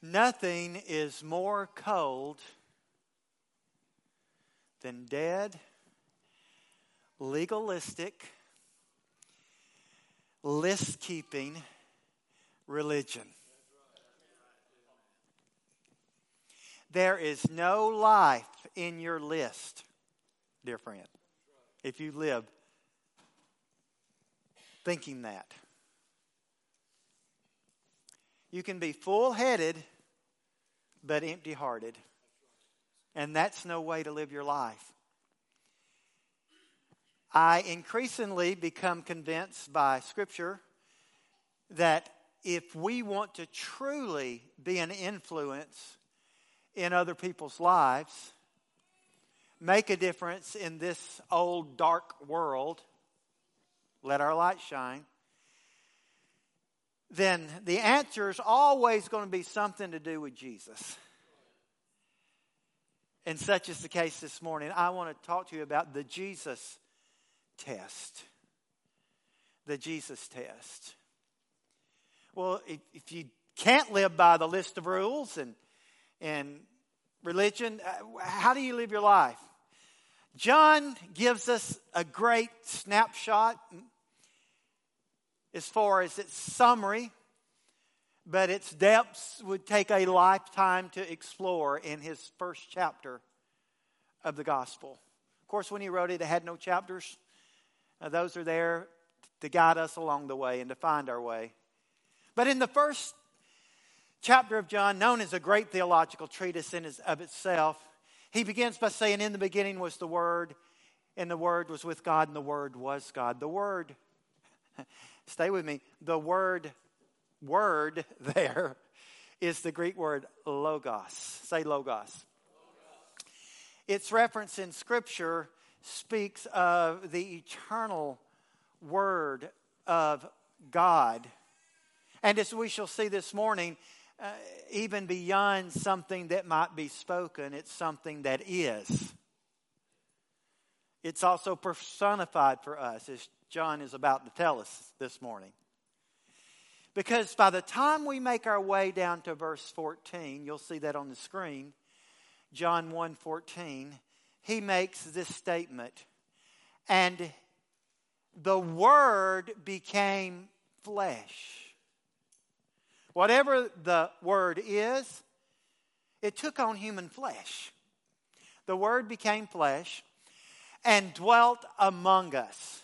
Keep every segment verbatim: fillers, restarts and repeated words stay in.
Nothing is more cold than dead, legalistic, list-keeping religion. There is no life in your list, dear friend, if you live thinking that. You can be full-headed but empty-hearted. And that's no way to live your life. I increasingly become convinced by Scripture that if we want to truly be an influence in other people's lives, make a difference in this old dark world, let our light shine, then the answer is always going to be something to do with Jesus. And such is the case this morning. I want to talk to you about the Jesus test. The Jesus test. Well, if, if you can't live by the list of rules and, and religion, how do you live your life? John gives us a great snapshot as far as its summary, but its depths would take a lifetime to explore in his first chapter of the gospel. Of course, when he wrote it, it had no chapters. Uh, those are there to guide us along the way and to find our way. But in the first chapter of John, known as a great theological treatise in of itself, he begins by saying, in the beginning was the Word, and the Word was with God, and the Word was God. The Word, stay with me, the word, word there is the Greek word logos. Say logos. Logos. Its reference in Scripture speaks of the eternal Word of God. And as we shall see this morning, uh, even beyond something that might be spoken, it's something that is. It's also personified for us, as John is about to tell us this morning. Because by the time we make our way down to verse fourteen, you'll see that on the screen, John one fourteen, he makes this statement, and the Word became flesh. Whatever the Word is, it took on human flesh. The Word became flesh and dwelt among us.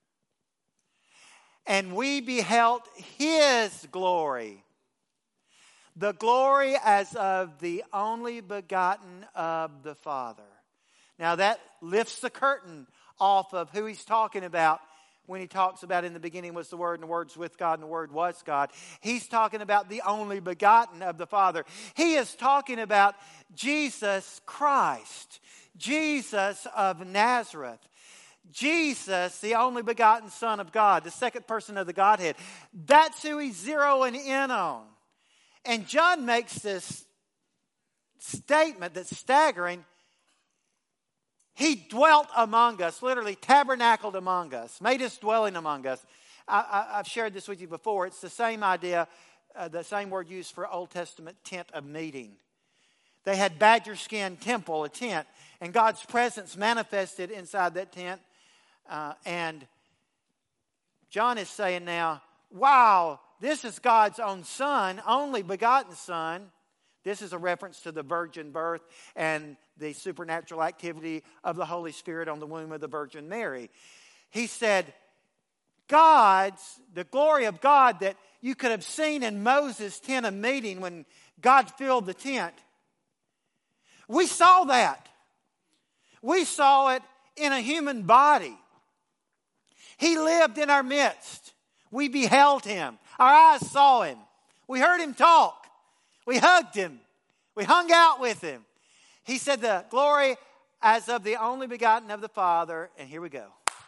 And we beheld His glory, the glory as of the only begotten of the Father. Now that lifts the curtain off of who he's talking about when he talks about in the beginning was the Word, and the Word's with God, and the Word was God. He's talking about the only begotten of the Father. He is talking about Jesus Christ, Jesus of Nazareth. Jesus, the only begotten Son of God, the second person of the Godhead. That's who he's zeroing in on. And John makes this statement that's staggering. He dwelt among us, literally tabernacled among us, made his dwelling among us. I, I, I've shared this with you before. It's the same idea, uh, the same word used for Old Testament tent of meeting. They had badger skin temple, a tent, and God's presence manifested inside that tent. Uh, and John is saying now, wow, this is God's own Son, only begotten Son. This is a reference to the virgin birth and the supernatural activity of the Holy Spirit on the womb of the Virgin Mary. He said, God's, the glory of God that you could have seen in Moses' tent of meeting when God filled the tent. We saw that. We saw it in a human body. He lived in our midst. We beheld Him. Our eyes saw Him. We heard Him talk. We hugged Him. We hung out with Him. He said the glory as of the only begotten of the Father. And here we go.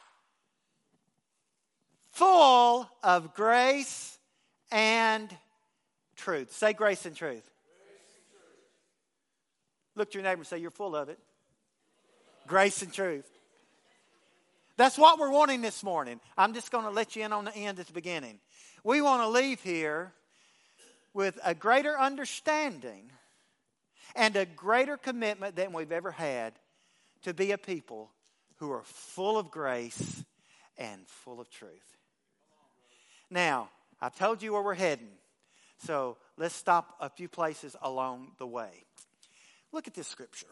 Full of grace and truth. Say grace and truth. Grace and truth. Look to your neighbor and say, you're full of it. Grace and truth. That's what we're wanting this morning. I'm just going to let you in on the end at the beginning. We want to leave here with a greater understanding and a greater commitment than we've ever had to be a people who are full of grace and full of truth. Now, I've told you where we're heading, so let's stop a few places along the way. Look at this scripture.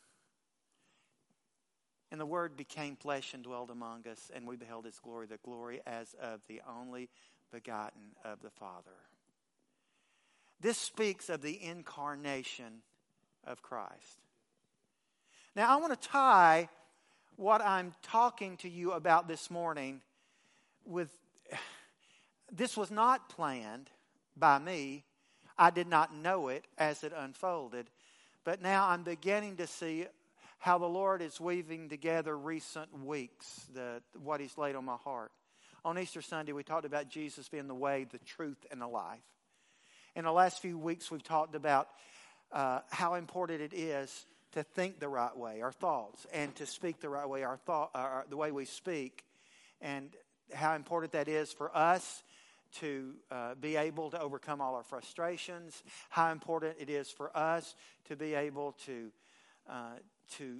And the Word became flesh and dwelled among us, and we beheld His glory, the glory as of the only begotten of the Father. This speaks of the incarnation of Christ. Now, I want to tie what I'm talking to you about this morning with, this was not planned by me. I did not know it as it unfolded. But now I'm beginning to see how the Lord is weaving together recent weeks, the, what He's laid on my heart. On Easter Sunday, we talked about Jesus being the way, the truth, and the life. In the last few weeks, we've talked about uh, how important it is to think the right way, our thoughts, and to speak the right way, our thought, our, the way we speak, and how important that is for us to uh, be able to overcome all our frustrations, how important it is for us to be able to uh, to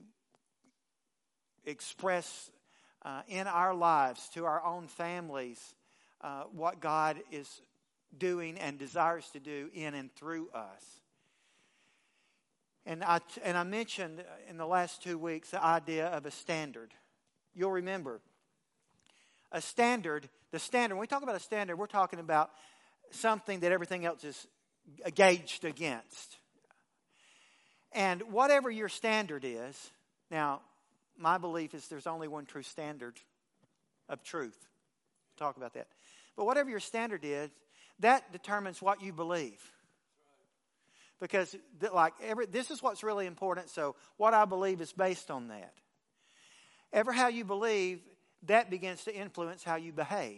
express uh, in our lives, to our own families, uh, what God is doing and desires to do in and through us. And I, and I mentioned in the last two weeks the idea of a standard. You'll remember, a standard, the standard, when we talk about a standard, we're talking about something that everything else is gauged against. And whatever your standard is, now, my belief is there's only one true standard of truth. We'll talk about that. But whatever your standard is, that determines what you believe. Because like every, this is what's really important, so what I believe is based on that. Ever how you believe, that begins to influence how you behave.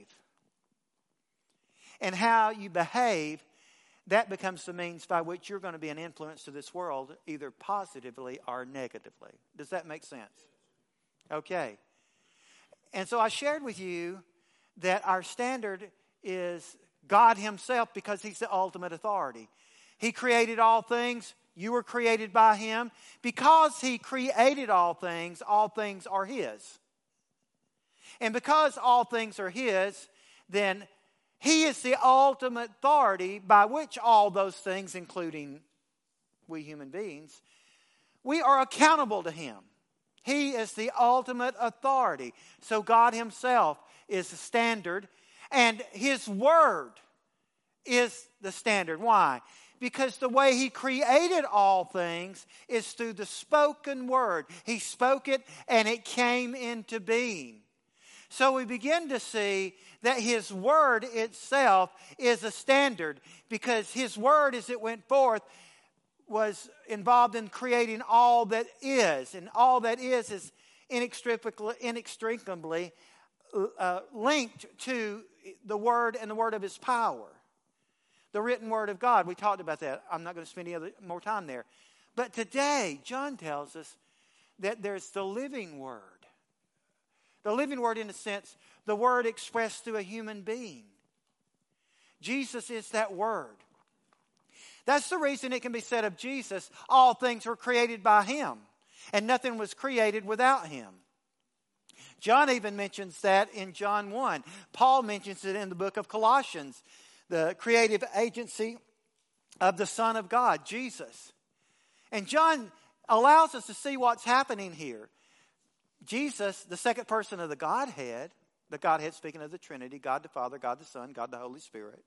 And how you behave, that becomes the means by which you're going to be an influence to this world, either positively or negatively. Does that make sense? Okay. And so I shared with you that our standard is God Himself, because He's the ultimate authority. He created all things. You were created by Him. Because He created all things, all things are His. And because all things are His, then He is the ultimate authority by which all those things, including we human beings, we are accountable to Him. He is the ultimate authority. So God Himself is the standard, and His Word is the standard. Why? Because the way He created all things is through the spoken Word. He spoke it, and it came into being. So we begin to see that His Word itself is a standard, because His Word, as it went forth, was involved in creating all that is. And all that is is inextricably, inextricably uh, linked to the Word and the Word of His power. The written Word of God. We talked about that. I'm not going to spend any other, more time there. But today, John tells us that there's the living Word. The living Word, in a sense, the Word expressed through a human being. Jesus is that Word. That's the reason it can be said of Jesus, all things were created by Him, and nothing was created without Him. John even mentions that in John one. Paul mentions it in the book of Colossians, the creative agency of the Son of God, Jesus. And John allows us to see what's happening here. Jesus, the second person of the Godhead, the Godhead speaking of the Trinity, God the Father, God the Son, God the Holy Spirit.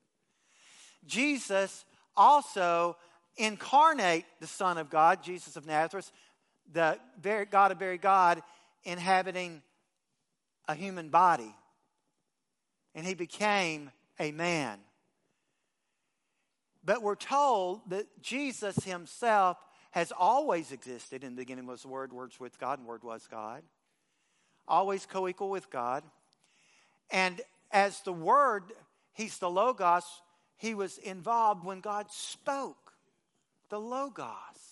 Jesus also incarnate the Son of God, Jesus of Nazareth, the very God of very God, inhabiting a human body. And He became a man. But we're told that Jesus Himself has always existed. In the beginning was the Word, Word was with God, and Word was God. Always co-equal with God. And as the Word, He's the Logos, He was involved when God spoke. The Logos.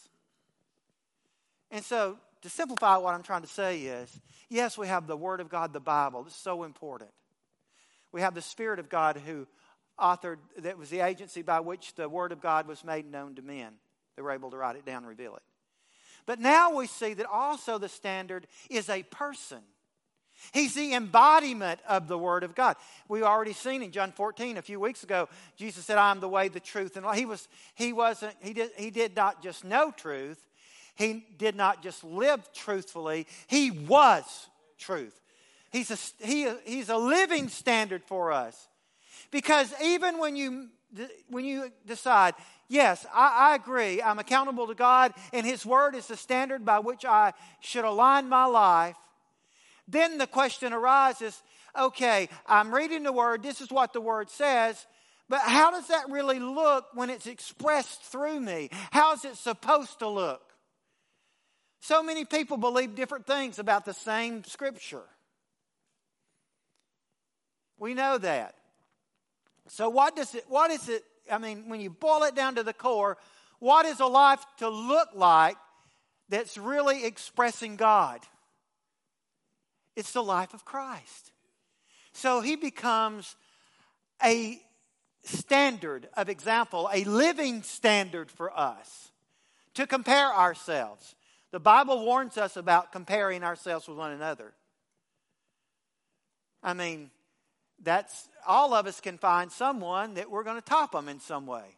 And so, to simplify what I'm trying to say is, yes, we have the Word of God, the Bible. This is so important. We have the Spirit of God who authored, that was the agency by which the Word of God was made known to men. They were able to write it down and reveal it. But now we see that also the standard is a person. He's the embodiment of the Word of God. We've already seen in John fourteen a few weeks ago, Jesus said, I am the way, the truth, and life. He was, he wasn't, he did, he did not just know truth. He did not just live truthfully. He was truth. He's a, he, he's a living standard for us. Because even when you, when you decide, yes, I, I agree, I'm accountable to God, and His Word is the standard by which I should align my life, then the question arises, okay, I'm reading the Word, this is what the Word says, but how does that really look when it's expressed through me? How is it supposed to look? So many people believe different things about the same Scripture. We know that. So what does it, what is it, I mean, when you boil it down to the core, what is a life to look like that's really expressing God? It's the life of Christ. So He becomes a standard of example, a living standard for us to compare ourselves. The Bible warns us about comparing ourselves with one another. I mean, that's all of us can find someone that we're going to top them in some way.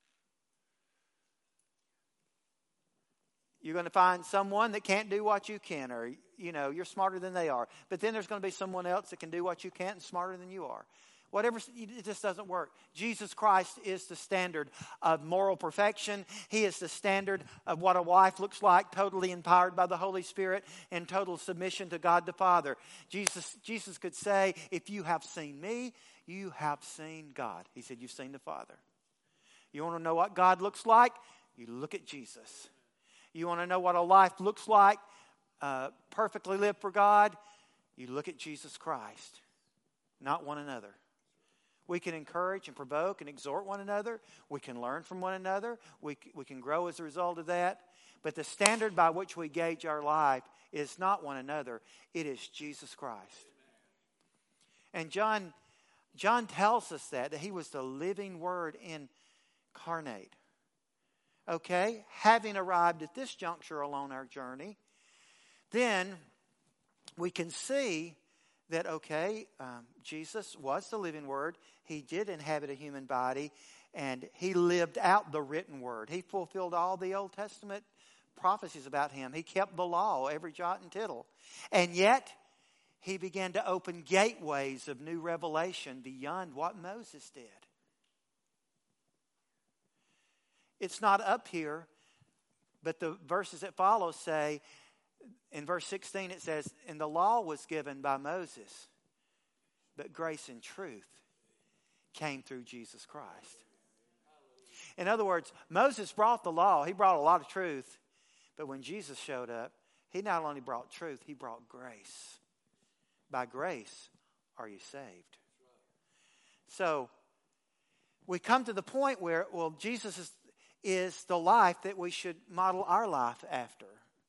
You're going to find someone that can't do what you can, or, you know, you're smarter than they are. But then there's going to be someone else that can do what you can't and smarter than you are. Whatever, it just doesn't work. Jesus Christ is the standard of moral perfection. He is the standard of what a wife looks like, totally empowered by the Holy Spirit and total submission to God the Father. Jesus, Jesus could say, if you have seen me, you have seen God. He said, you've seen the Father. You want to know what God looks like? You look at Jesus. You want to know what a life looks like, uh, perfectly lived for God? You look at Jesus Christ, not one another. We can encourage and provoke and exhort one another. We can learn from one another. We, we can grow as a result of that. But the standard by which we gauge our life is not one another. It is Jesus Christ. And John, John tells us that, that He was the living Word incarnate. Okay? Having arrived at this juncture along our journey, then we can see that, okay, um, Jesus was the living Word. He did inhabit a human body, and He lived out the written Word. He fulfilled all the Old Testament prophecies about Him. He kept the law, every jot and tittle. And yet, He began to open gateways of new revelation beyond what Moses did. It's not up here, but the verses that follow say, in verse sixteen it says, and the law was given by Moses, but grace and truth came through Jesus Christ. In other words, Moses brought the law. He brought a lot of truth. But when Jesus showed up, He not only brought truth, He brought grace. By grace are you saved. So we come to the point where, well, Jesus is, is the life that we should model our life after.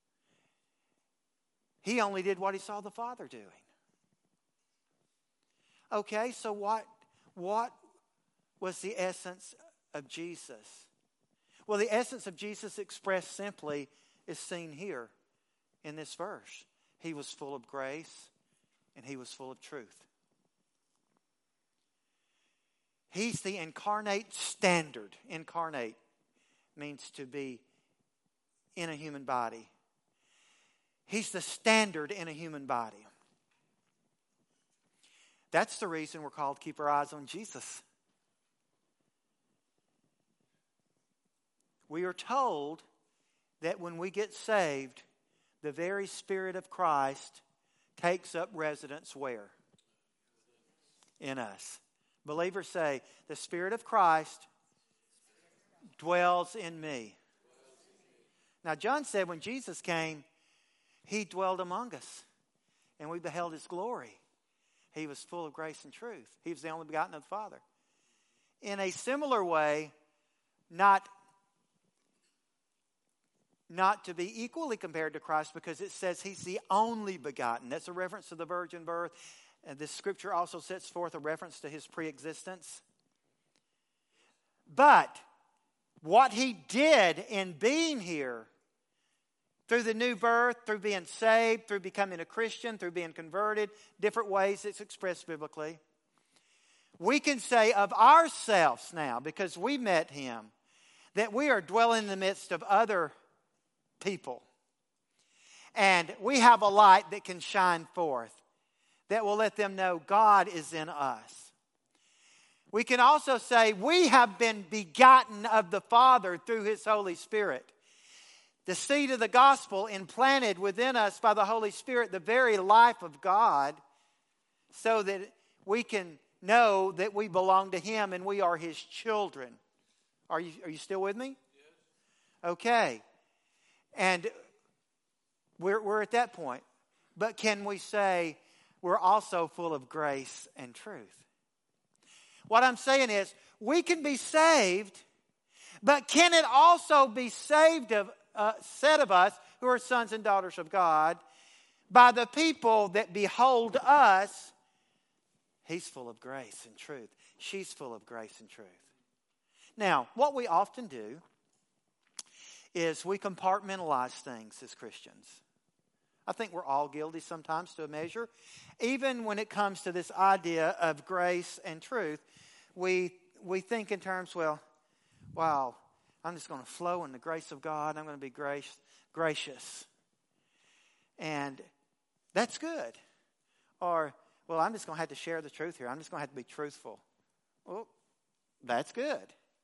He only did what He saw the Father doing. Okay, so what, what was the essence of Jesus? Well, the essence of Jesus expressed simply is seen here in this verse. He was full of grace and He was full of truth. He's the incarnate standard. Incarnate means to be in a human body. He's the standard in a human body. That's the reason we're called to keep our eyes on Jesus. We are told that when we get saved, the very Spirit of Christ takes up residence where? In us. Believers say, the Spirit of Christ dwells in me. Now, John said when Jesus came, He dwelled among us, and we beheld His glory. He was full of grace and truth. He was the only begotten of the Father. In a similar way, not, not to be equally compared to Christ, because it says He's the only begotten. That's a reference to the virgin birth. And this scripture also sets forth a reference to His preexistence. But what he did in being here, through the new birth, through being saved, through becoming a Christian, through being converted, different ways it's expressed biblically, we can say of ourselves now, because we met him, that we are dwelling in the midst of other people. And we have a light that can shine forth, that will let them know God is in us. We can also say we have been begotten of the Father through his Holy Spirit. The seed of the gospel implanted within us by the Holy Spirit, the very life of God, so that we can know that we belong to him and we are his children. Are you, are you still with me? Yes. Okay. And we're, we're at that point. But can we say we're also full of grace and truth? What I'm saying is, we can be saved, but can it also be saved of Uh, said of us, who are sons and daughters of God, by the people that behold us, he's full of grace and truth. She's full of grace and truth. Now, what we often do is we compartmentalize things as Christians. I think we're all guilty sometimes to a measure. Even when it comes to this idea of grace and truth, we we think in terms, well, wow, I'm just going to flow in the grace of God. I'm going to be grace, gracious. And that's good. Or, well, I'm just going to have to share the truth here. I'm just going to have to be truthful. Well, that's good.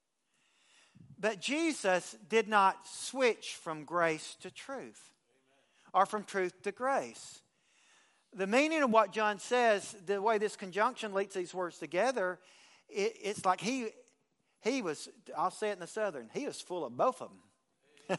But Jesus did not switch from grace to truth. Amen. Or from truth to grace. The meaning of what John says, the way this conjunction links these words together, it, it's like he... He was, I'll say it in the Southern, he was full of both of them.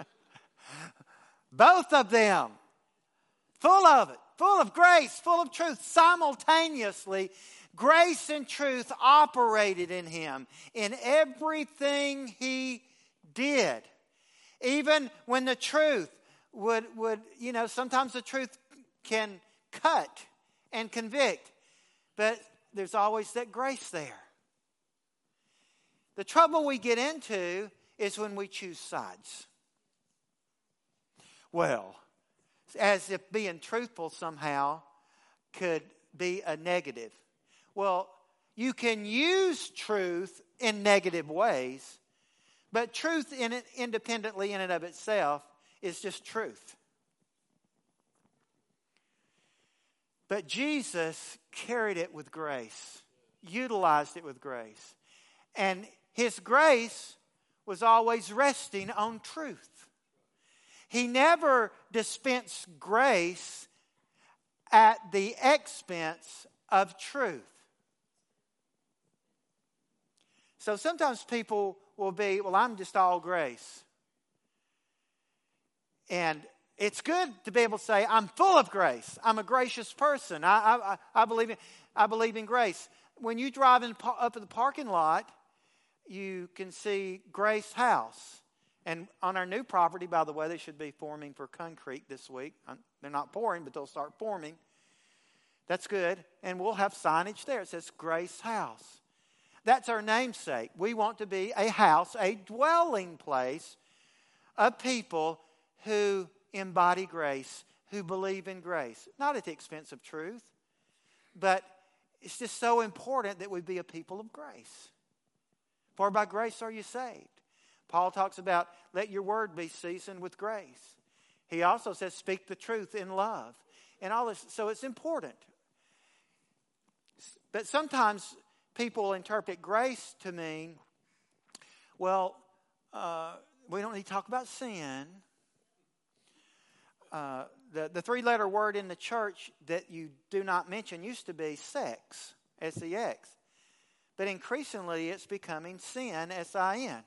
Both of them. Full of it. Full of grace, full of truth. Simultaneously, grace and truth operated in him in everything he did. Even when the truth would, would, you know, sometimes the truth can cut and convict. But there's always that grace there. The trouble we get into is when we choose sides. Well, as if being truthful somehow could be a negative. Well, you can use truth in negative ways, but truth in it independently in and of itself is just truth. But Jesus carried it with grace, utilized it with grace. And his grace was always resting on truth. He never dispensed grace at the expense of truth. So sometimes people will be, well, I'm just all grace. And it's good to be able to say, I'm full of grace. I'm a gracious person. I, I, I, believe, in, I believe in grace. When you drive in, up at the parking lot, you can see Grace House. And on our new property, by the way, they should be forming for concrete this week. They're not pouring, but they'll start forming. That's good. And we'll have signage there. It says Grace House. That's our namesake. We want to be a house, a dwelling place of people who embody grace, who believe in grace. Not at the expense of truth, but it's just so important that we be a people of grace. For by grace are you saved. Paul talks about let your word be seasoned with grace. He also says speak the truth in love. And all this, so it's important. But sometimes people interpret grace to mean, well, uh, we don't need to talk about sin. Uh, the, the three-letter word in the church that you do not mention used to be sex, S E X. But increasingly it's becoming sin, S I N.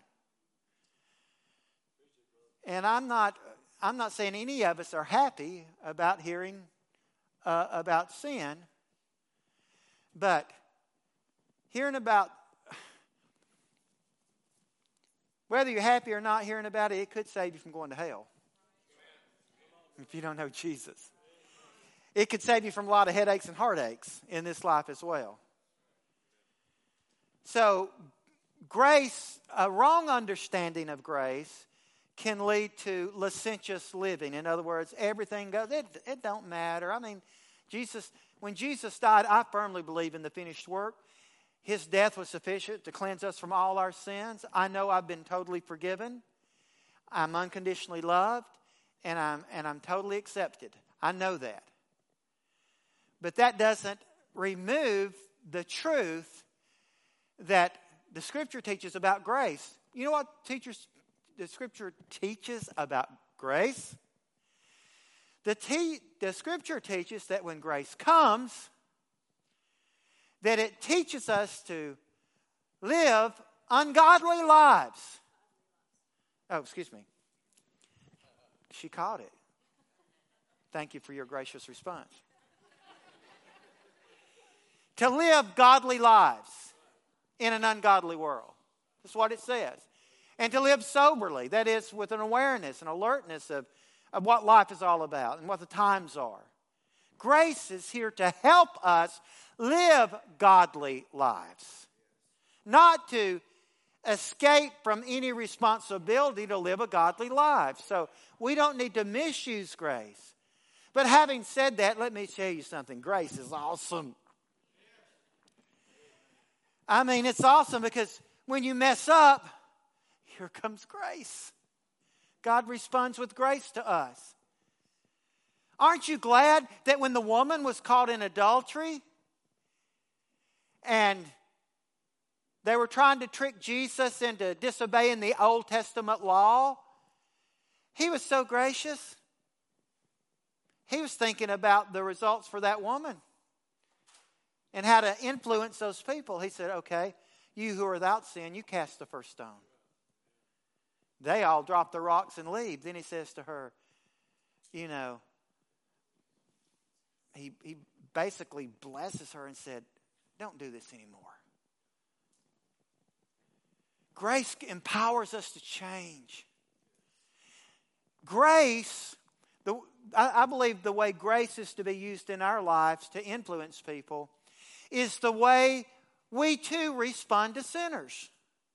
And I'm not, I'm not saying any of us are happy about hearing uh, about sin. But hearing about, whether you're happy or not hearing about it, it could save you from going to hell. If you don't know Jesus. It could save you from a lot of headaches and heartaches in this life as well. So, grace, a wrong understanding of grace can lead to licentious living. In other words, everything goes, it, it don't matter. I mean, Jesus, when Jesus died, I firmly believe in the finished work. His death was sufficient to cleanse us from all our sins. I know I've been totally forgiven. I'm unconditionally loved, and I'm and I'm totally accepted. I know that. But that doesn't remove the truth that the Scripture teaches about grace. You know what teachers, the Scripture teaches about grace? The, te- the Scripture teaches that when grace comes, that it teaches us to live ungodly lives. Oh, excuse me. She caught it. Thank you for your gracious response. To live godly lives in an ungodly world. That's what it says. And to live soberly. That is, with an awareness and alertness of, of what life is all about and what the times are. Grace is here to help us live godly lives. Not to escape from any responsibility to live a godly life. So we don't need to misuse grace. But having said that, let me tell you something. Grace is awesome. I mean, it's awesome because when you mess up, here comes grace. God responds with grace to us. Aren't you glad that when the woman was caught in adultery and they were trying to trick Jesus into disobeying the Old Testament law, he was so gracious. He was thinking about the results for that woman and how to influence those people. He said, okay, you who are without sin, you cast the first stone. They all drop the rocks and leave. Then he says to her, you know, he, he basically blesses her and said, don't do this anymore. Grace empowers us to change. Grace, the, I, I believe the way grace is to be used in our lives to influence people is the way we too respond to sinners.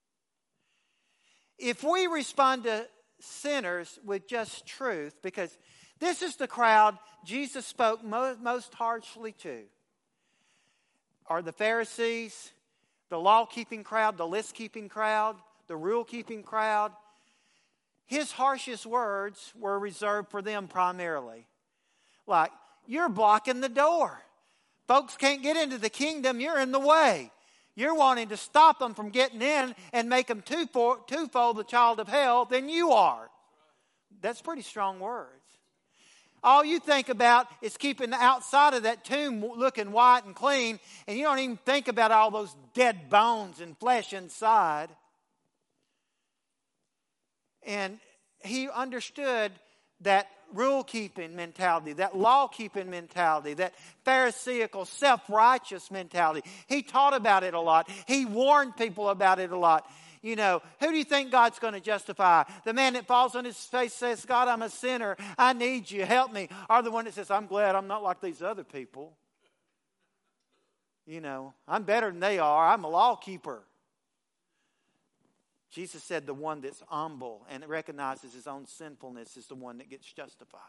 If we respond to sinners with just truth, because this is the crowd Jesus spoke most, most harshly to, are the Pharisees, the law-keeping crowd, the list-keeping crowd, the rule-keeping crowd. His harshest words were reserved for them primarily. Like, you're blocking the door. Folks can't get into the kingdom. You're in the way. You're wanting to stop them from getting in and make them twofold, twofold the child of hell than you are. That's pretty strong words. All you think about is keeping the outside of that tomb looking white and clean, and you don't even think about all those dead bones and flesh inside. And he understood that rule-keeping mentality, that law-keeping mentality, that pharisaical, self-righteous mentality. He taught about it a lot. He warned people about it a lot. You know, who do you think God's going to justify? The man that falls on his face says, God, I'm a sinner. I need you. Help me. Or the one that says, I'm glad I'm not like these other people. You know, I'm better than they are. I'm a law keeper. Jesus said the one that's humble and recognizes his own sinfulness is the one that gets justified.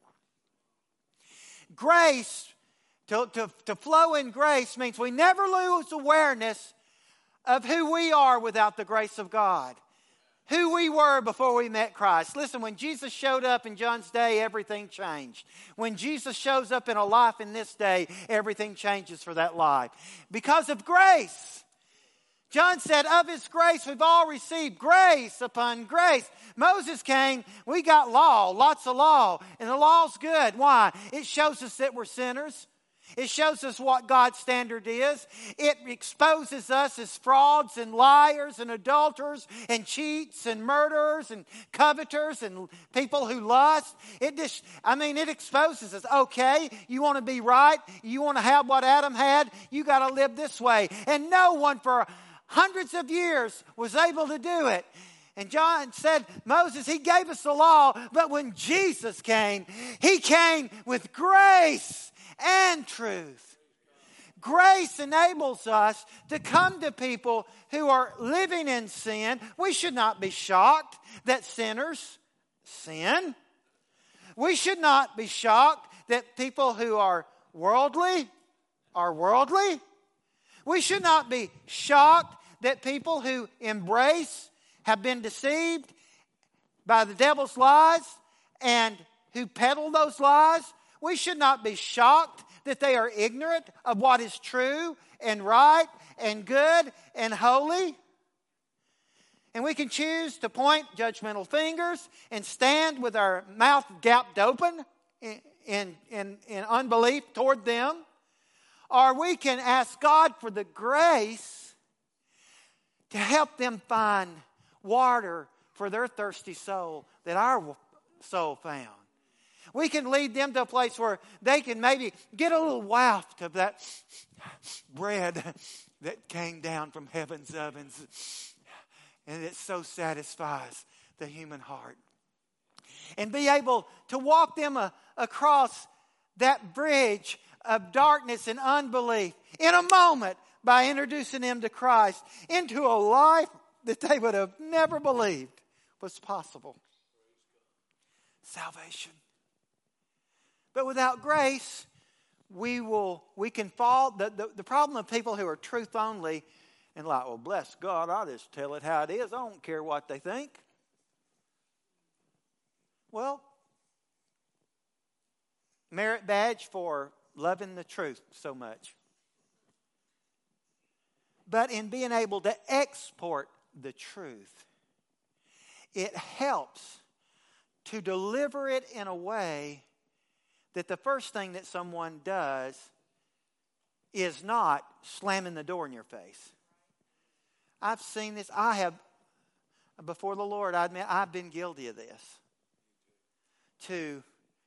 Grace, to, to, to flow in grace means we never lose awareness of who we are without the grace of God. Who we were before we met Christ. Listen, when Jesus showed up in John's day, everything changed. When Jesus shows up in a life in this day, everything changes for that life. Because of grace. John said, of his grace, we've all received grace upon grace. Moses came, we got law, lots of law. And the law's good. Why? It shows us that we're sinners. It shows us what God's standard is. It exposes us as frauds and liars and adulterers and cheats and murderers and coveters and people who lust. It just, I mean, it exposes us. Okay, you want to be right? You want to have what Adam had? You got to live this way. And no one for hundreds of years was able to do it. And John said, Moses, he gave us the law, but when Jesus came, he came with grace and truth. Grace enables us to come to people who are living in sin. We should not be shocked that sinners sin. We should not be shocked that people who are worldly are worldly. We should not be shocked that people who embrace, have been deceived by the devil's lies and who peddle those lies. We should not be shocked that they are ignorant of what is true and right and good and holy. And we can choose to point judgmental fingers and stand with our mouth gapped open in, in, in, in unbelief toward them. Or we can ask God for the grace to help them find water for their thirsty soul that our soul found. We can lead them to a place where they can maybe get a little waft of that bread that came down from heaven's ovens. And it so satisfies the human heart. And be able to walk them a, across that bridge of darkness and unbelief in a moment by introducing them to Christ into a life that they would have never believed was possible. Salvation. But without grace, we will we can fall. The, the, the problem of people who are truth only and like, well, bless God, I'll just tell it how it is. I don't care what they think. Well, merit badge for loving the truth so much. But in being able to export the truth, it helps to deliver it in a way that the first thing that someone does is not slamming the door in your face. I've seen this. I have, before the Lord, I admit I've been guilty of this. To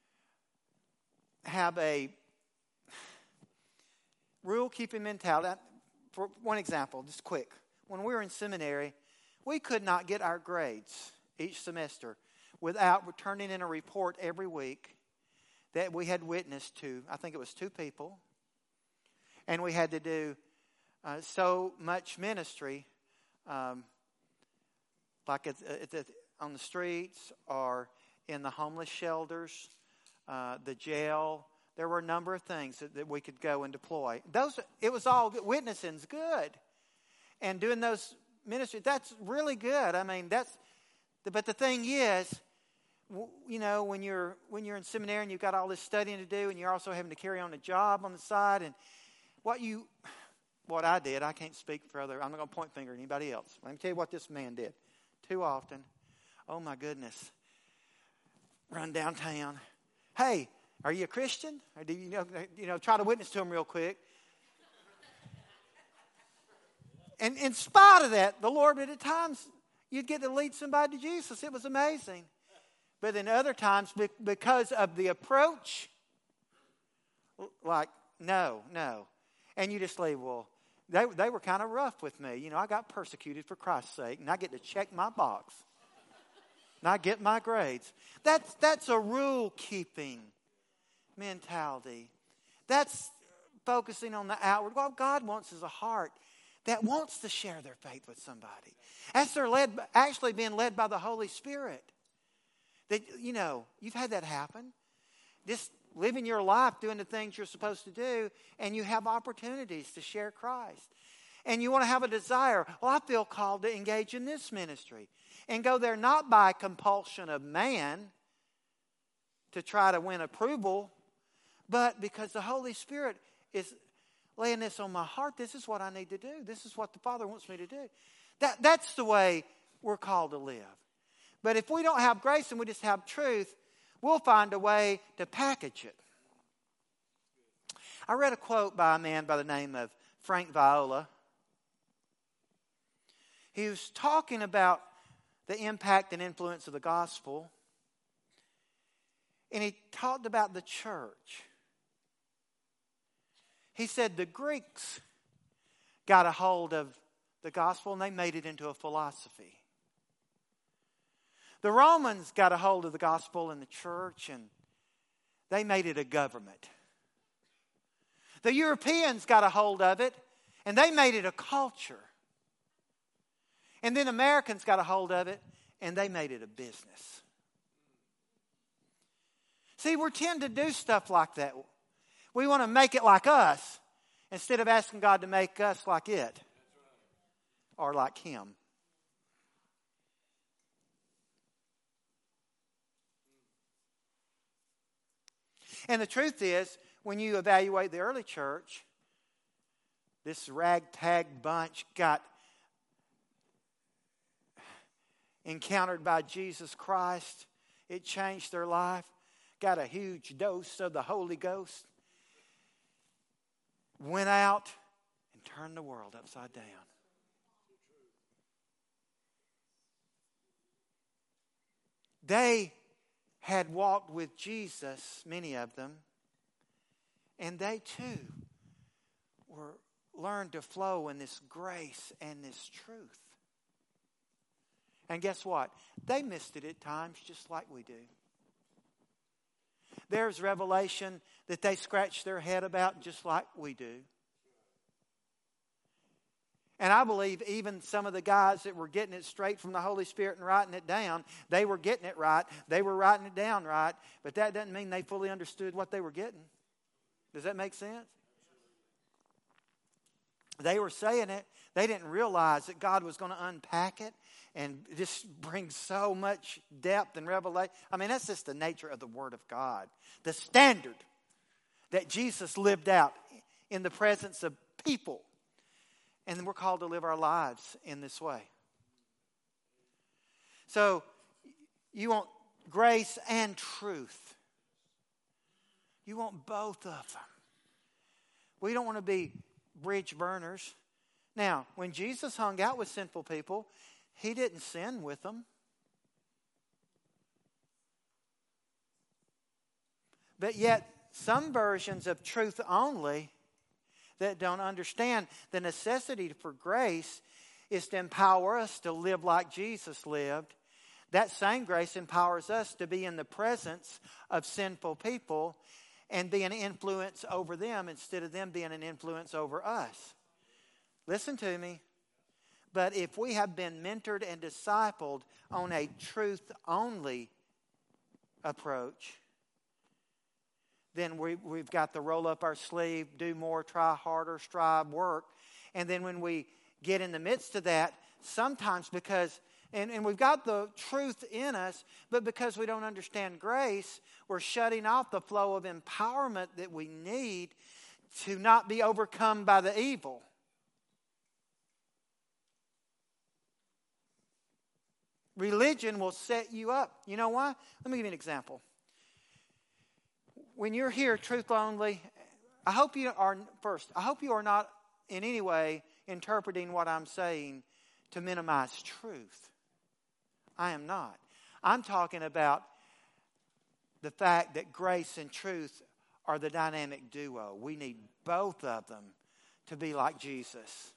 have a rule-keeping mentality. For one example, just quick. When we were in seminary, we could not get our grades each semester without turning in a report every week that we had witnessed to. I think it was two people. And we had to do uh, so much ministry, um, like at, at the, on the streets or in the homeless shelters, uh, the jail. There were a number of things that, that we could go and deploy. Those, it was all good. Witnessing's good. And doing those ministries, that's really good. I mean, that's, but the thing is, you know, when you're when you're in seminary and you've got all this studying to do and you're also having to carry on a job on the side, and what you, what I did, I can't speak for other, I'm not going to point finger at anybody else. Let me tell you what this man did. Too often, oh my goodness, run downtown. Hey, are you a Christian? Or do you know, you know, try to witness to him real quick. And in spite of that, the Lord, at times, you'd get to lead somebody to Jesus. It was amazing. But then other times, because of the approach, like, no, no. And you just leave, well, they, they were kind of rough with me. You know, I got persecuted for Christ's sake, and I get to check my box. And I get my grades. That's, that's a rule-keeping mentality. That's focusing on the outward. What God wants is a heart that wants to share their faith with somebody. As they're led, actually being led by the Holy Spirit. That, you know, you've had that happen. Just living your life, doing the things you're supposed to do, and you have opportunities to share Christ. And you want to have a desire, well, I feel called to engage in this ministry. And go there not by compulsion of man to try to win approval, but because the Holy Spirit is laying this on my heart. This is what I need to do. This is what the Father wants me to do. That, that's the way we're called to live. But if we don't have grace and we just have truth, we'll find a way to package it. I read a quote by a man by the name of Frank Viola. He was talking about the impact and influence of the gospel. And he talked about the church. He said the Greeks got a hold of the gospel and they made it into a philosophy. The Romans got a hold of the gospel in the church and they made it a government. The Europeans got a hold of it, and they made it a culture. And then Americans got a hold of it, and they made it a business. See, we tend to do stuff like that. We want to make it like us instead of asking God to make us like it or like Him. And the truth is, when you evaluate the early church, this ragtag bunch got encountered by Jesus Christ. It changed their life. Got a huge dose of the Holy Ghost. Went out and turned the world upside down. They had walked with Jesus, many of them, and they too were learned to flow in this grace and this truth. And guess what? They missed it at times just like we do. There's revelation that they scratch their head about just like we do. And I believe even some of the guys that were getting it straight from the Holy Spirit and writing it down, they were getting it right. They were writing it down right. But that doesn't mean they fully understood what they were getting. Does that make sense? They were saying it. They didn't realize that God was going to unpack it and just bring so much depth and revelation. I mean, that's just the nature of the Word of God. The standard that Jesus lived out in the presence of people. And we're called to live our lives in this way. So, you want grace and truth. You want both of them. We don't want to be bridge burners. Now, when Jesus hung out with sinful people, He didn't sin with them. But yet, some versions of truth only that don't understand the necessity for grace is to empower us to live like Jesus lived. That same grace empowers us to be in the presence of sinful people and be an influence over them instead of them being an influence over us. Listen to me. But if we have been mentored and discipled on a truth-only approach, then we, we've got to roll up our sleeve, do more, try harder, strive, work. And then when we get in the midst of that, sometimes because, and, and we've got the truth in us, but because we don't understand grace, we're shutting off the flow of empowerment that we need to not be overcome by the evil. Religion will set you up. You know why? Let me give you an example. When you're here truth only, I hope you are, first, I hope you are not in any way interpreting what I'm saying to minimize truth. I am not. I'm talking about the fact that grace and truth are the dynamic duo. We need both of them to be like Jesus.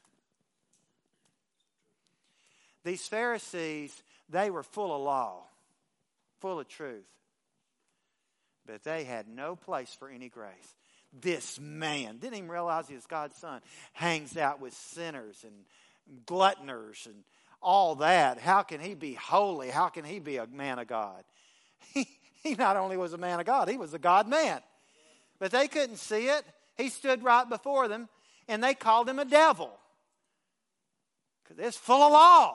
These Pharisees, they were full of law, full of truth. But they had no place for any grace. This man, didn't even realize he was God's son, hangs out with sinners and gluttoners and all that. How can he be holy? How can he be a man of God? He, he not only was a man of God, he was a God man. But they couldn't see it. He stood right before them, and they called him a devil. Because it's full of law.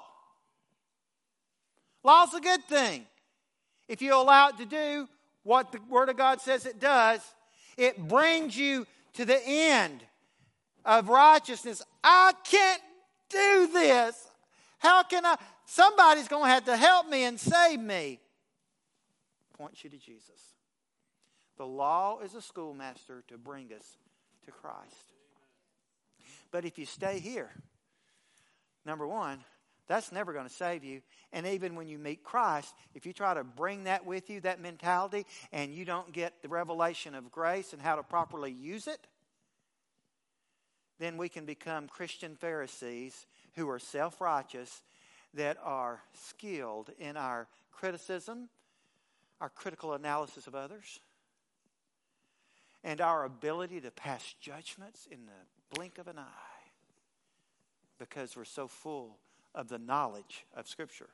Law's a good thing. If you allow it to do what the Word of God says it does, it brings you to the end of righteousness. I can't do this. How can I? Somebody's going to have to help me and save me. Points you to Jesus. The law is a schoolmaster to bring us to Christ. But if you stay here, number one, that's never going to save you. And even when you meet Christ, if you try to bring that with you, that mentality, and you don't get the revelation of grace and how to properly use it, then we can become Christian Pharisees who are self-righteous, that are skilled in our criticism, our critical analysis of others, and our ability to pass judgments in the blink of an eye because we're so full of the knowledge of Scripture.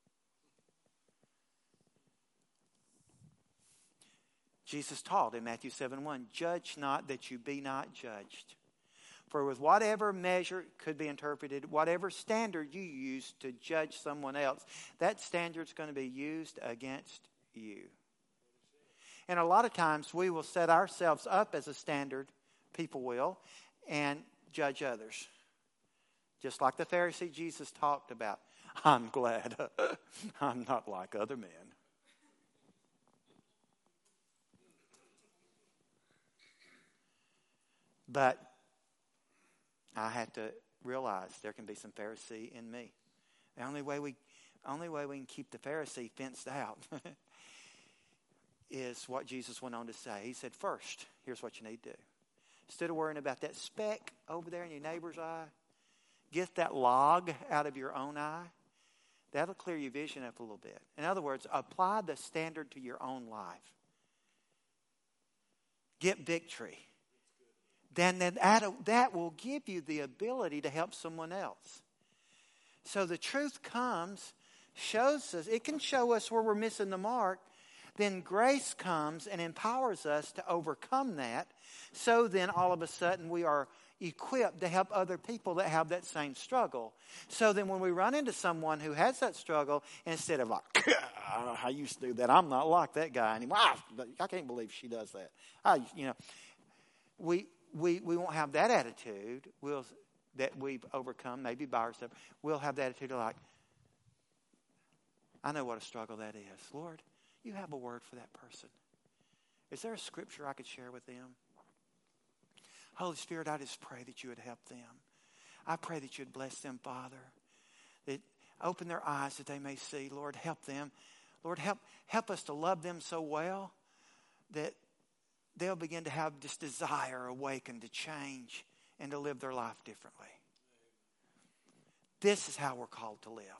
Jesus taught in Matthew seven one, judge not that you be not judged. For with whatever measure could be interpreted, whatever standard you use to judge someone else, that standard's going to be used against you. And a lot of times we will set ourselves up as a standard, people will, and judge others. Just like the Pharisee Jesus talked about. I'm glad I'm not like other men. But I had to realize there can be some Pharisee in me. The only way we, only way we can keep the Pharisee fenced out is what Jesus went on to say. He said, first, here's what you need to do. Instead of worrying about that speck over there in your neighbor's eye, get that log out of your own eye. That'll clear your vision up a little bit. In other words, apply the standard to your own life. Get victory. Then that, that will give you the ability to help someone else. So the truth comes, shows us, it can show us where we're missing the mark. Then grace comes and empowers us to overcome that. So then all of a sudden we are equipped to help other people that have that same struggle. So then when we run into someone who has that struggle, instead of like, I used to do that, I'm not like that guy anymore. I can't believe she does that. I, you know, we we we won't have that attitude. We'll that we've overcome maybe by ourselves. We'll have the attitude of like, I know what a struggle that is. Lord, you have a word for that person. Is there a scripture I could share with them? Holy Spirit, I just pray that you would help them. I pray that you would bless them, Father. That open their eyes that they may see. Lord, help them. Lord, help help us to love them so well that they'll begin to have this desire awakened to change and to live their life differently. This is how we're called to live.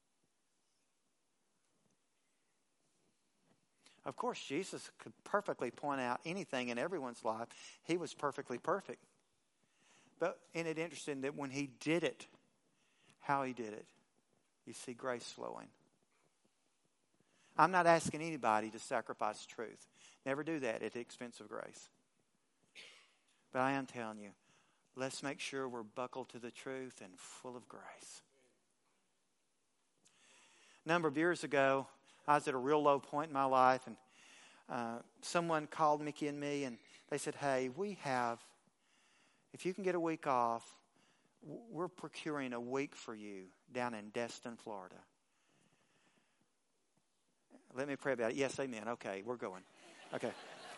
Of course, Jesus could perfectly point out anything in everyone's life. He was perfectly perfect. But isn't it interesting that when he did it, how he did it, you see grace flowing. I'm not asking anybody to sacrifice truth. Never do that at the expense of grace. But I am telling you, let's make sure we're buckled to the truth and full of grace. A number of years ago, I was at a real low point in my life, and uh, someone called Mickey and me, and they said, hey, we have, if you can get a week off, we're procuring a week for you down in Destin, Florida. Let me pray about it. Yes, amen. Okay, we're going. Okay.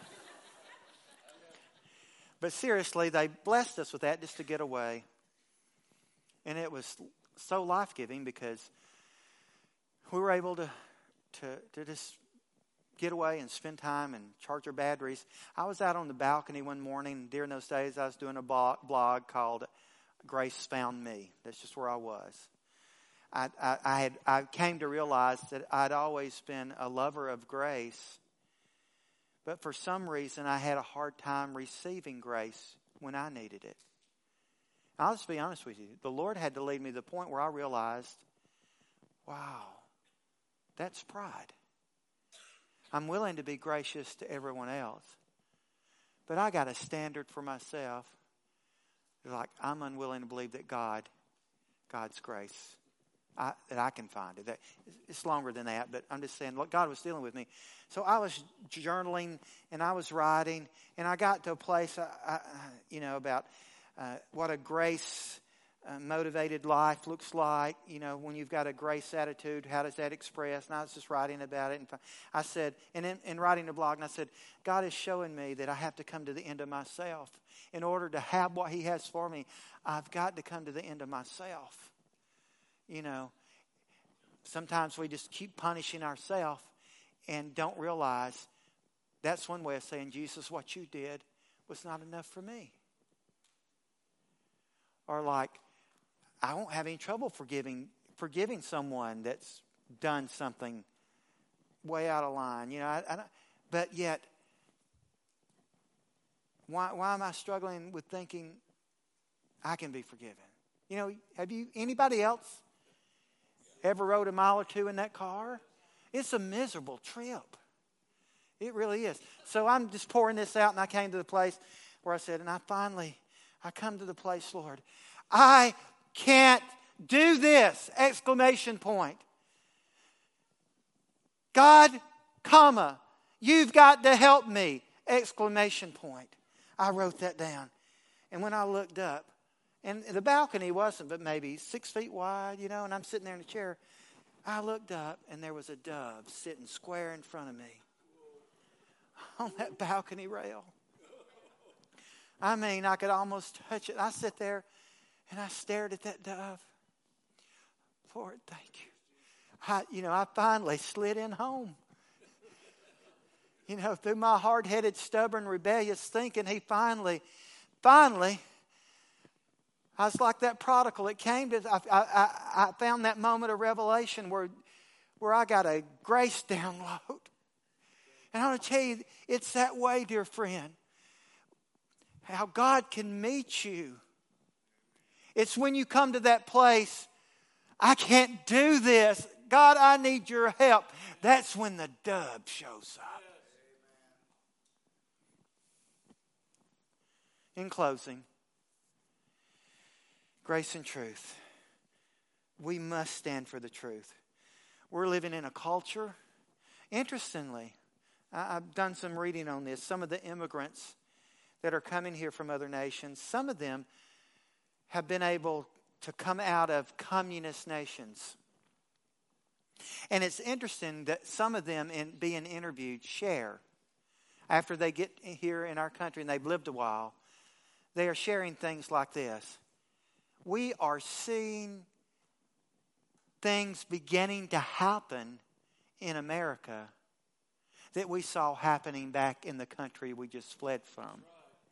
But seriously, they blessed us with that just to get away. And it was so life-giving because we were able to, to, to just get away and spend time and charge our batteries. I was out on the balcony one morning. During those days, I was doing a blog called Grace Found Me. That's just where I was. I, I, I had I came to realize that I'd always been a lover of grace, but for some reason I had a hard time receiving grace when I needed it. I'll just be honest with you. The Lord had to lead me to the point where I realized, wow, that's pride. I'm willing to be gracious to everyone else, but I got a standard for myself. Like I'm unwilling to believe that God, God's grace, I, that I can find it. That, it's longer than that, but I'm just saying, look, God was dealing with me. So I was journaling and I was writing, and I got to a place, I, I, you know, about uh, what a grace uh, motivated life looks like. You know, when you've got a grace attitude, how does that express? And I was just writing about it, and I said, and in, in writing the blog, and I said, God is showing me that I have to come to the end of myself in order to have what He has for me. I've got to come to the end of myself. You know, sometimes we just keep punishing ourselves and don't realize that's one way of saying, Jesus, what you did was not enough for me. Or like, I won't have any trouble forgiving forgiving someone that's done something way out of line. You know, I, I, but yet, Why, why am I struggling with thinking I can be forgiven? You know, have you, anybody else ever rode a mile or two in that car? It's a miserable trip. It really is. So I'm just pouring this out, and I came to the place where I said, and I finally, I come to the place, Lord, I can't do this! Exclamation point. God, comma, you've got to help me! Exclamation point. I wrote that down. And when I looked up, and the balcony wasn't but maybe six feet wide, you know, and I'm sitting there in a chair. I looked up, and there was a dove sitting square in front of me on that balcony rail. I mean, I could almost touch it. I sit there, and I stared at that dove. Lord, thank you. I, you know, I finally slid in home. You know, through my hard-headed, stubborn, rebellious thinking, he finally, finally, I was like that prodigal. It came to, I, I, I found that moment of revelation where, where I got a grace download. And I want to tell you, it's that way, dear friend. How God can meet you. It's when you come to that place, I can't do this. God, I need your help. That's when the dove shows up. In closing, grace and truth. We must stand for the truth. We're living in a culture. Interestingly, I've done some reading on this. Some of the immigrants that are coming here from other nations, some of them have been able to come out of communist nations. And it's interesting that some of them, in being interviewed, share. After they get here in our country and they've lived a while, they are sharing things like this. We are seeing things beginning to happen in America that we saw happening back in the country we just fled from.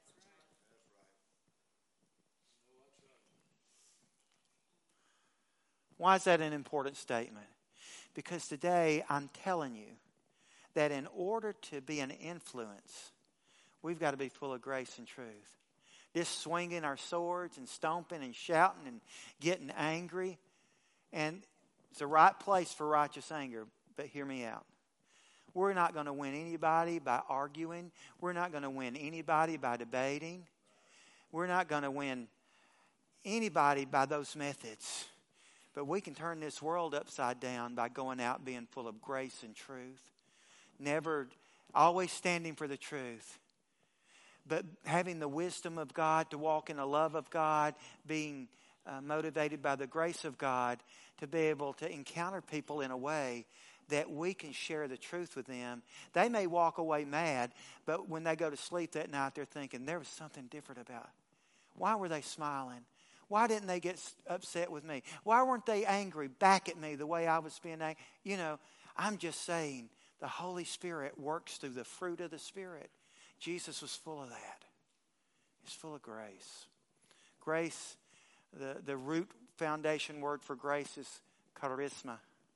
Why is that an important statement? Because today I'm telling you that in order to be an influence, we've got to be full of grace and truth. Just swinging our swords and stomping and shouting and getting angry. And it's the right place for righteous anger, but hear me out. We're not going to win anybody by arguing. We're not going to win anybody by debating. We're not going to win anybody by those methods. But we can turn this world upside down by going out being full of grace and truth. Never, always standing for the truth. But having the wisdom of God to walk in the love of God, being uh, motivated by the grace of God to be able to encounter people in a way that we can share the truth with them. They may walk away mad, but when they go to sleep that night, they're thinking, there was something different about it. Why were they smiling? Why didn't they get upset with me? Why weren't they angry back at me the way I was being angry? You know, I'm just saying the Holy Spirit works through the fruit of the Spirit. Jesus was full of that. He's full of grace. Grace, the, the root foundation word for grace is charisma.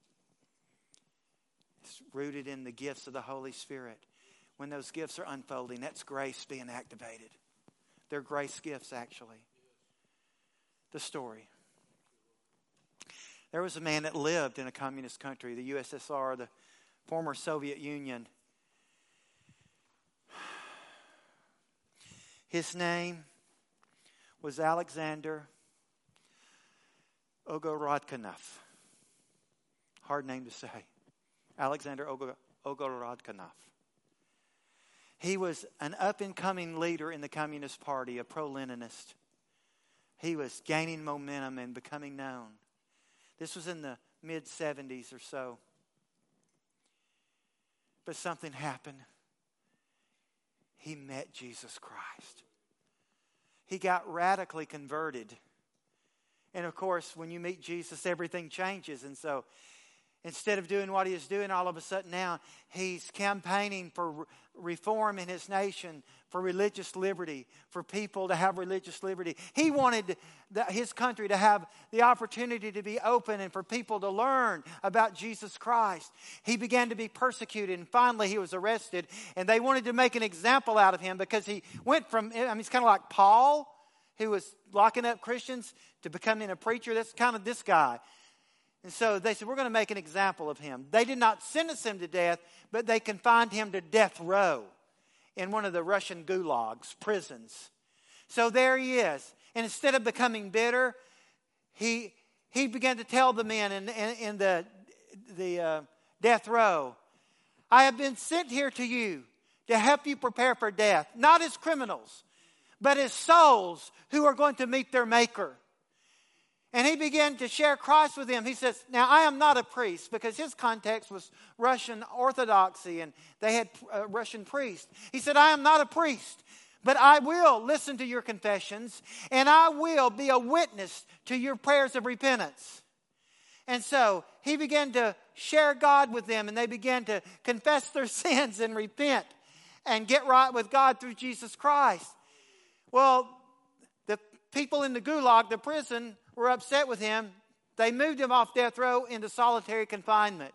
It's rooted in the gifts of the Holy Spirit. When those gifts are unfolding, that's grace being activated. They're grace gifts, actually. The story. There was a man that lived in a communist country, the U S S R, the former Soviet Union. His name was Alexander Ogorodkinov. Hard name to say. Alexander Ogorodkinov. He was an up-and-coming leader in the Communist Party, a pro-Leninist. He was gaining momentum and becoming known. This was in the mid-seventies or so. But something happened. He met Jesus Christ. He got radically converted. And of course, when you meet Jesus, everything changes. And so Instead of doing what he is doing, all of a sudden now he's campaigning for reform in his nation, for religious liberty, for people to have religious liberty. He wanted the, his country to have the opportunity to be open and for people to learn about Jesus Christ. He began to be persecuted, and finally he was arrested, and they wanted to make an example out of him because he went from, I mean, he's kind of like Paul, who was locking up Christians, to becoming a preacher. That's kind of this guy. And so they said, we're going to make an example of him. They did not sentence him to death, but they confined him to death row in one of the Russian gulags, prisons. So there he is. And instead of becoming bitter, he he began to tell the men in, in, in the, the uh, death row, I have been sent here to you to help you prepare for death, not as criminals, but as souls who are going to meet their Maker. And he began to share Christ with them. He says, now I am not a priest, because his context was Russian Orthodoxy and they had uh, Russian priests. He said, I am not a priest, but I will listen to your confessions and I will be a witness to your prayers of repentance. And so he began to share God with them, and they began to confess their sins and repent and get right with God through Jesus Christ. Well, the people in the gulag, the prison, were upset with him. They moved him off death row into solitary confinement.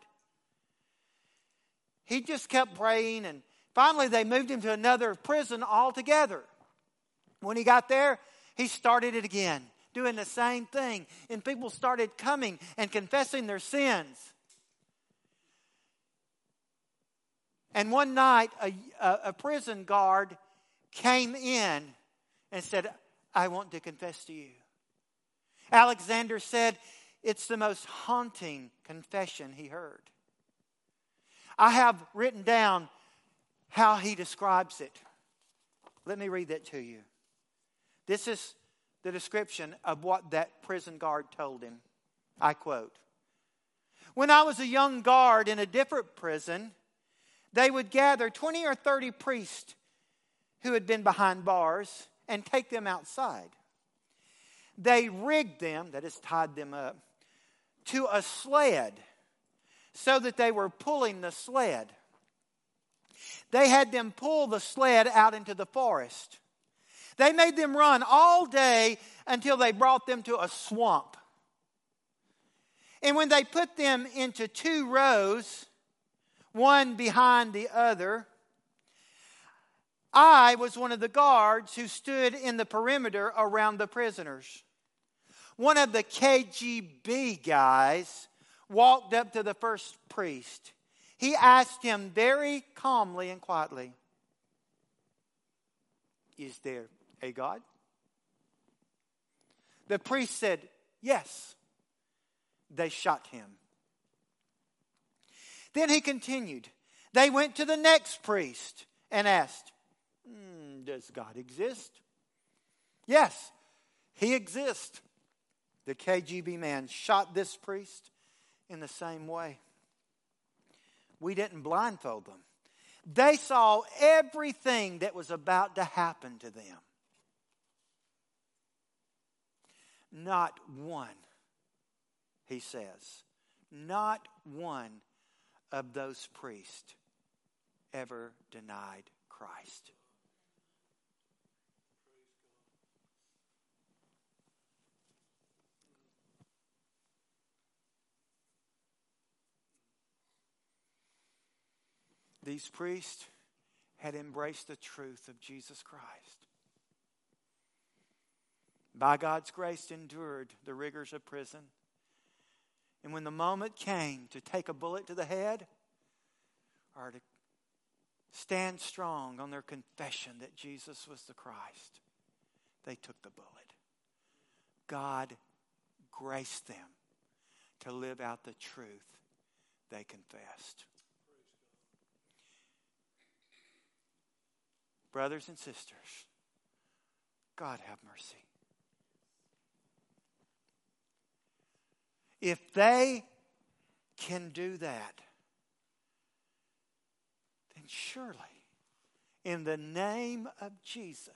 He just kept praying, and finally they moved him to another prison altogether. When he got there, he started it again, doing the same thing. And people started coming and confessing their sins. And one night, a, a, a prison guard came in and said, I want to confess to you. Alexander said it's the most haunting confession he heard. I have written down how he describes it. Let me read that to you. This is the description of what that prison guard told him. I quote, when I was a young guard in a different prison, they would gather twenty or thirty priests who had been behind bars and take them outside. They rigged them, that is, tied them up, to a sled so that they were pulling the sled. They had them pull the sled out into the forest. They made them run all day until they brought them to a swamp. And when they put them into two rows, one behind the other, I was one of the guards who stood in the perimeter around the prisoners. One of the K G B guys walked up to the first priest. He asked him very calmly and quietly, is there a God? The priest said, yes. They shot him. Then he continued. They went to the next priest and asked, hmm, does God exist? Yes, he exists. The K G B man shot this priest in the same way. We didn't blindfold them. They saw everything that was about to happen to them. Not one, he says, not one of those priests ever denied Christ. These priests had embraced the truth of Jesus Christ. By God's grace, endured the rigors of prison. And when the moment came to take a bullet to the head, or to stand strong on their confession that Jesus was the Christ, they took the bullet. God graced them to live out the truth they confessed. Brothers and sisters, God have mercy. If they can do that, then surely, in the name of Jesus,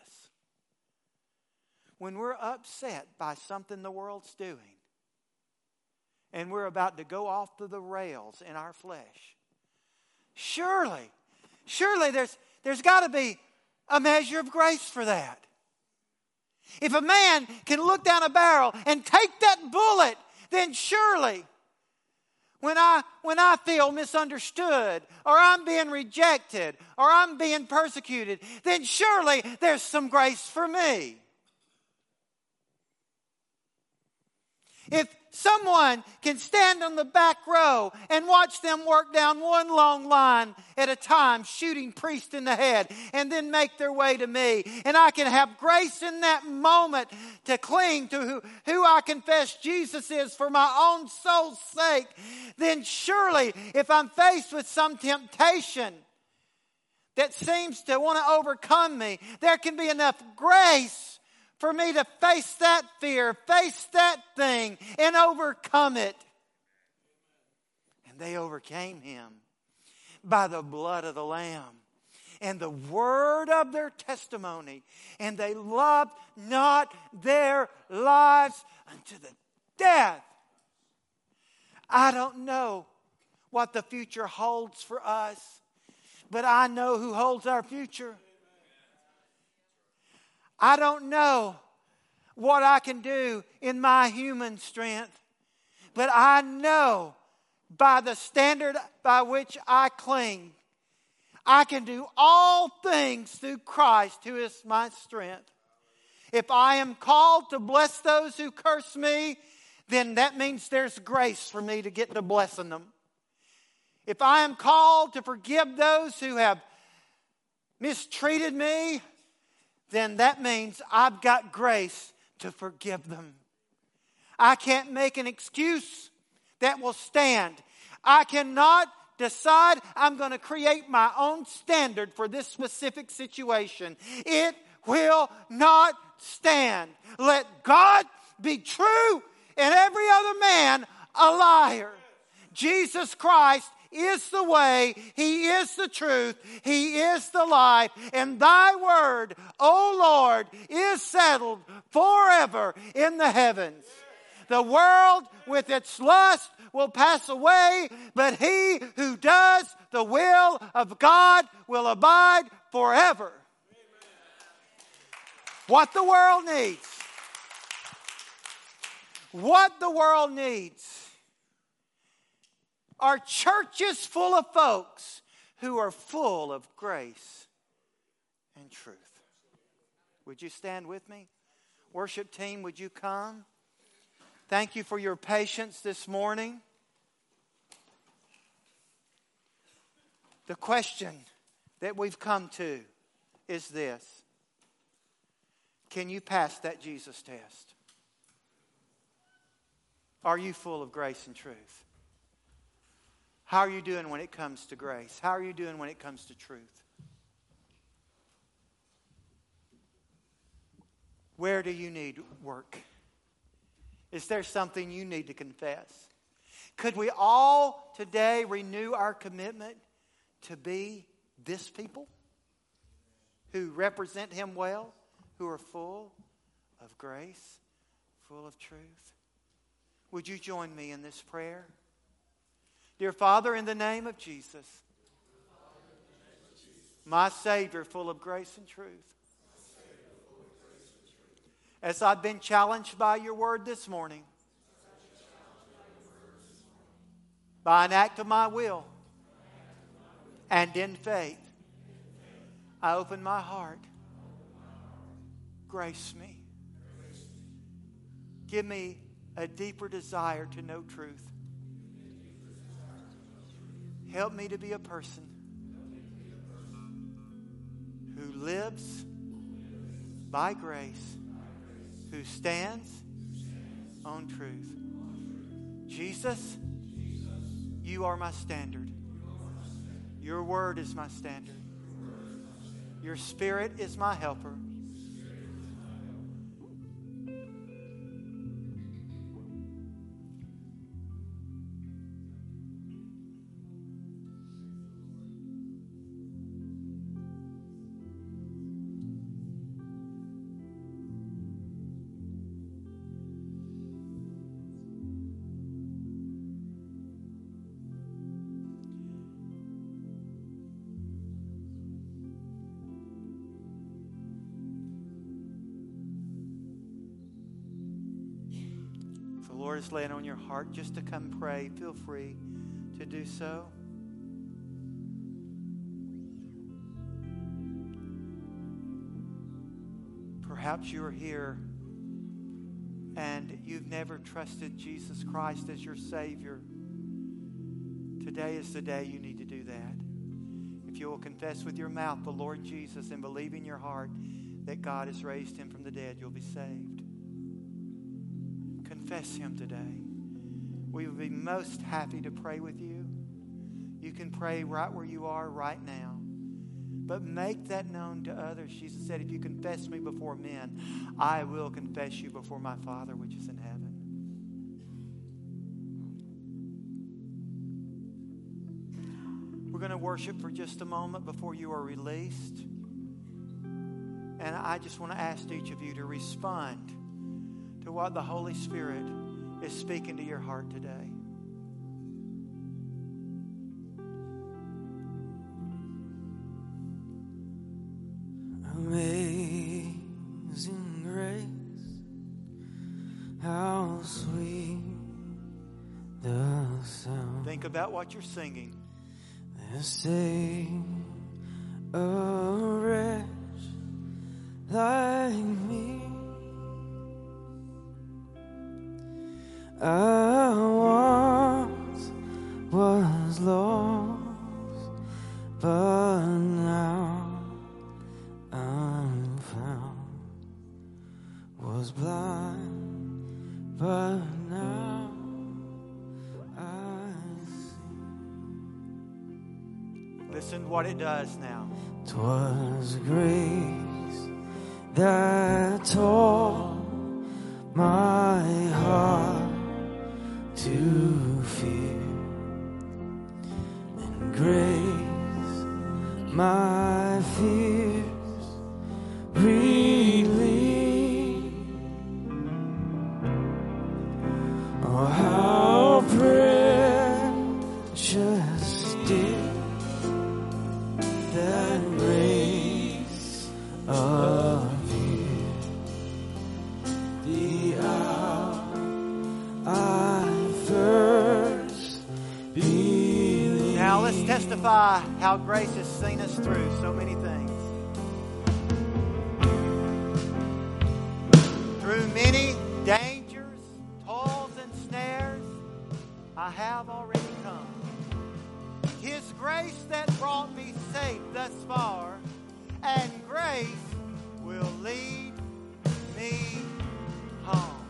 when we're upset by something the world's doing, and we're about to go off to the rails in our flesh. Surely, surely there's, there's got to be a measure of grace for that. If a man can look down a barrel and take that bullet, then surely when I, when I feel misunderstood, or I'm being rejected, or I'm being persecuted, then surely there's some grace for me. If someone can stand on the back row and watch them work down one long line at a time, shooting priests in the head, and then make their way to me, and I can have grace in that moment to cling to who, who I confess Jesus is for my own soul's sake, then surely if I'm faced with some temptation that seems to want to overcome me, there can be enough grace for me to face that fear, face that thing, and overcome it. And they overcame him by the blood of the Lamb and the word of their testimony. And they loved not their lives unto the death. I don't know what the future holds for us, but I know who holds our future. I don't know what I can do in my human strength, but I know by the standard by which I cling, I can do all things through Christ who is my strength. If I am called to bless those who curse me, then that means there's grace for me to get to blessing them. If I am called to forgive those who have mistreated me, then that means I've got grace to forgive them. I can't make an excuse that will stand. I cannot decide I'm going to create my own standard for this specific situation. It will not stand. Let God be true and every other man a liar. Jesus Christ is the way, He is the truth, He is the life, and Thy word, O Lord, is settled forever in the heavens. The world with its lust will pass away, but he who does the will of God will abide forever. What the world needs, what the world needs are churches full of folks who are full of grace and truth. Would you stand with me? Worship team, would you come? Thank you for your patience this morning. The question that we've come to is this: can you pass that Jesus test? Are you full of grace and truth? How are you doing when it comes to grace? How are you doing when it comes to truth? Where do you need work? Is there something you need to confess? Could we all today renew our commitment to be this people who represent Him well, who are full of grace, full of truth? Would you join me in this prayer? Dear Father, in the name of Jesus, my Savior, full of grace and truth, as I've been challenged by your word this morning, by an act of my will and in faith, I open my heart. Grace me. Give me a deeper desire to know truth. Help me to be a person who lives by grace, who stands on truth. Jesus, you are my standard. Your word is my standard. Your Spirit is my helper. is laying on your heart just to come pray, feel free to do so. Perhaps you're here and you've never trusted Jesus Christ as your Savior. Today is the day you need to do that. If you will confess with your mouth the Lord Jesus and believe in your heart that God has raised him from the dead, you'll be saved. Confess him today. We would be most happy to pray with you. You can pray right where you are right now. But make that known to others. Jesus said, if you confess me before men, I will confess you before my Father which is in heaven. We're going to worship for just a moment before you are released. And I just want to ask each of you to respond to what the Holy Spirit is speaking to your heart today. Amazing grace, how sweet the sound. Think about what you're singing. That saved a wretch like me. I once was lost, but now I'm found. Was blind, but now I see. Listen to what it does now. 'Twas grace that taught my heart to fear, and grace my fears relieved. Oh, how precious did that grace appear, the hour I first believed. Now let's testify how grace has seen us through so many things. Through many dangers, toils, and snares, I have already come. His grace that brought me safe thus far, and grace will lead me home.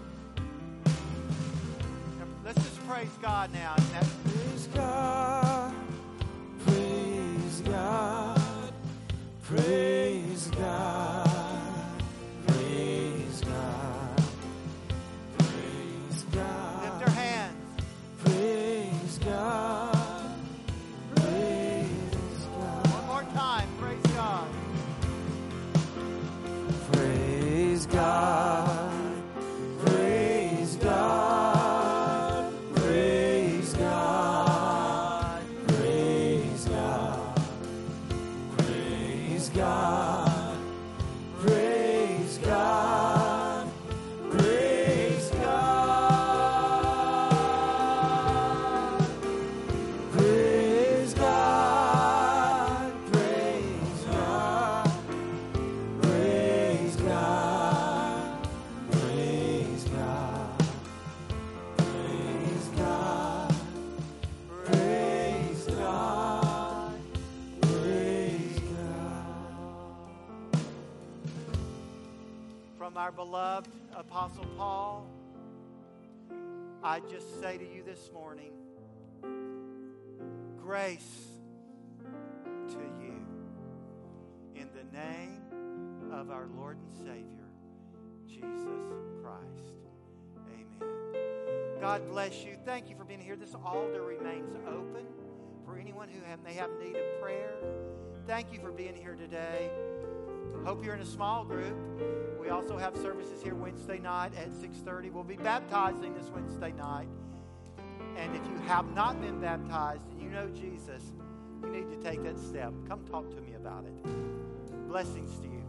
Now, let's just praise God now. Isn't that- Praise God, praise God, praise God, praise God, praise God. Lift our hands. Praise God, praise God, One more time. Praise God. praise God, praise God, praise God, praise God, praise God, praise God, praise God, praise God, praise God, praise God, praise God, praise God, praise God, praise God. From our beloved Apostle Paul, I just say to you this morning, grace to you in the name of our Lord and Savior, Jesus Christ. Amen. God bless you. Thank you for being here. This altar remains open for anyone who have, may have need of prayer. Thank you for being here today. Hope you're in a small group. We also have services here Wednesday night at six thirty. We'll be baptizing this Wednesday night. And if you have not been baptized and you know Jesus, you need to take that step. Come talk to me about it. Blessings to you.